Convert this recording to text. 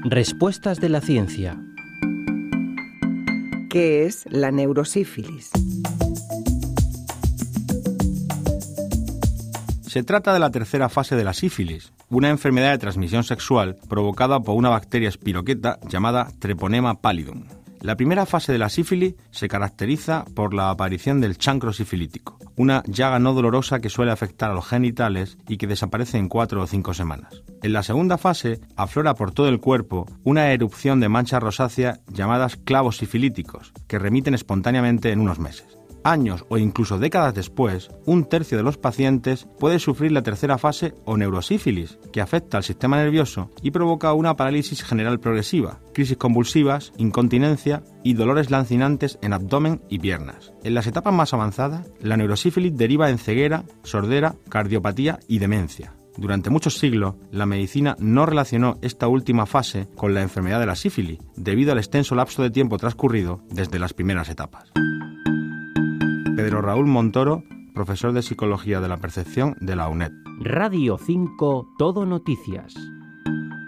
Respuestas de la ciencia. ¿Qué es la neurosífilis? Se trata de la tercera fase de la sífilis, una enfermedad de transmisión sexual provocada por una bacteria espiroqueta llamada Treponema pallidum. La primera fase de la sífilis se caracteriza por la aparición del chancro sifilítico, una llaga no dolorosa que suele afectar a los genitales y que desaparece en 4 o 5 semanas. En la segunda fase aflora por todo el cuerpo una erupción de manchas rosáceas llamadas clavos sifilíticos, que remiten espontáneamente en unos meses. Años o incluso décadas después, un tercio de los pacientes puede sufrir la tercera fase o neurosífilis, que afecta al sistema nervioso y provoca una parálisis general progresiva, crisis convulsivas, incontinencia y dolores lancinantes en abdomen y piernas. En las etapas más avanzadas, la neurosífilis deriva en ceguera, sordera, cardiopatía y demencia. Durante muchos siglos, la medicina no relacionó esta última fase con la enfermedad de la sífilis, debido al extenso lapso de tiempo transcurrido desde las primeras etapas. Pedro Raúl Montoro, profesor de Psicología de la Percepción de la UNED. Radio 5 Todo Noticias.